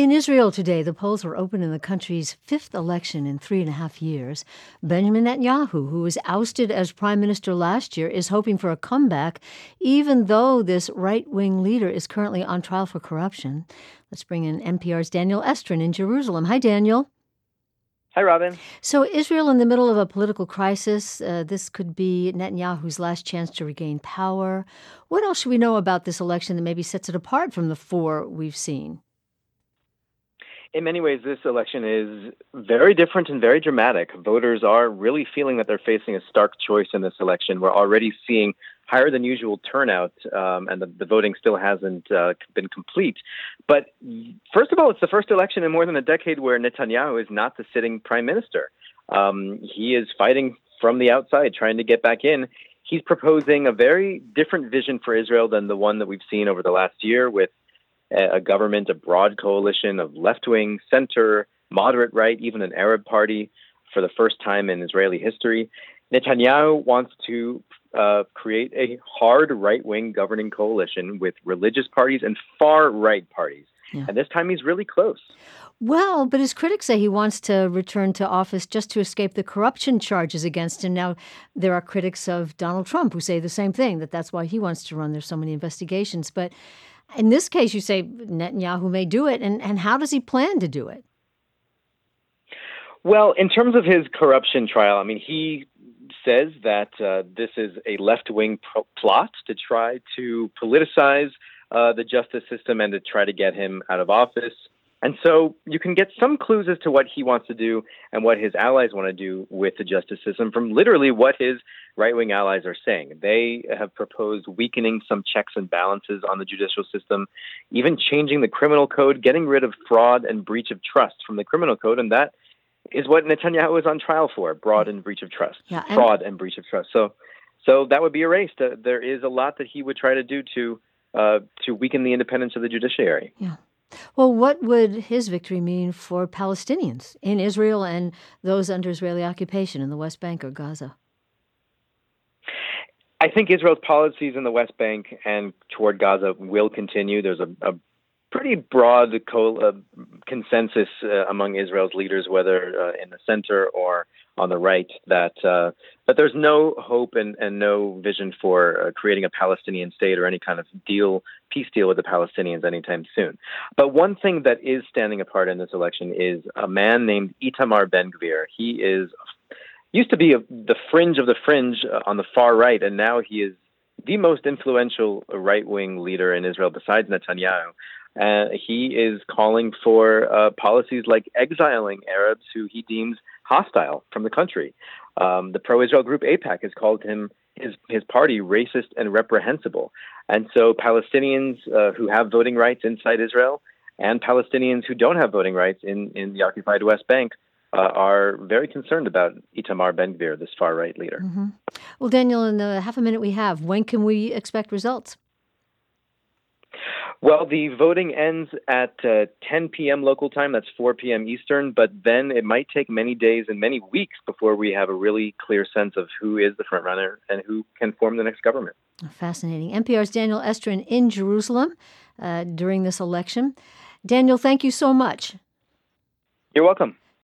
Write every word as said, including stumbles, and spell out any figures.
In Israel today, the polls were open in the country's fifth election in three and a half years. Benjamin Netanyahu, who was ousted as prime minister last year, is hoping for a comeback, even though this right-wing leader is currently on trial for corruption. Let's bring in N P R's Daniel Estrin in Jerusalem. Hi, Daniel. Hi, Robin. So Israel in the middle of a political crisis. Uh, this could be Netanyahu's last chance to regain power. What else should we know about this election that maybe sets it apart from the four we've seen? In many ways, this election is very different and very dramatic. Voters are really feeling that they're facing a stark choice in this election. We're already seeing higher than usual turnout, um, and the, the voting still hasn't uh, been complete. But first of all, it's the first election in more than a decade where Netanyahu is not the sitting prime minister. Um, he is fighting from the outside, trying to get back in. He's proposing a very different vision for Israel than the one that we've seen over the last year, with a government, a broad coalition of left-wing, center, moderate right, even an Arab party for the first time in Israeli history. Netanyahu wants to uh, create a hard right-wing governing coalition with religious parties and far-right parties. Yeah. And this time he's really close. Well, but his critics say he wants to return to office just to escape the corruption charges against him. Now, there are critics of Donald Trump who say the same thing, that that's why he wants to run. There's so many investigations. But in this case, you say Netanyahu may do it, and, and how does he plan to do it? Well, in terms of his corruption trial, I mean, he says that uh, this is a left-wing pro- plot to try to politicize uh, the justice system and to try to get him out of office. And so you can get some clues as to what he wants to do and what his allies want to do with the justice system from literally what his right-wing allies are saying. They have proposed weakening some checks and balances on the judicial system, even changing the criminal code, getting rid of fraud and breach of trust from the criminal code. And that is what Netanyahu is on trial for, fraud and breach of trust, yeah, and fraud and breach of trust. So so that would be erased. Uh, there is a lot that he would try to do to uh, to weaken the independence of the judiciary. Yeah. Well, what would his victory mean for Palestinians in Israel and those under Israeli occupation in the West Bank or Gaza? I think Israel's policies in the West Bank and toward Gaza will continue. There's a, a pretty broad co- uh, consensus uh, among Israel's leaders, whether uh, in the center or on the right, that uh, but there's no hope and, and no vision for uh, creating a Palestinian state or any kind of deal, peace deal with the Palestinians anytime soon. But one thing that is standing apart in this election is a man named Itamar Ben-Gvir. He is used to be a, the fringe of the fringe uh, on the far right, and now he is the most influential right-wing leader in Israel besides Netanyahu. Uh, he is calling for uh, policies like exiling Arabs who he deems hostile from the country. Um, the pro-Israel group AIPAC has called him, his, his party, racist and reprehensible. And so Palestinians uh, who have voting rights inside Israel and Palestinians who don't have voting rights in, in the occupied West Bank uh, are very concerned about Itamar Ben-Gvir, this far-right leader. Mm-hmm. Well, Daniel, in the half a minute we have, when can we expect results? Well, the voting ends at uh, ten p.m. local time. That's four p.m. Eastern. But then it might take many days and many weeks before we have a really clear sense of who is the front runner and who can form the next government. Fascinating. N P R's Daniel Estrin in Jerusalem uh, during this election. Daniel, thank you so much. You're welcome.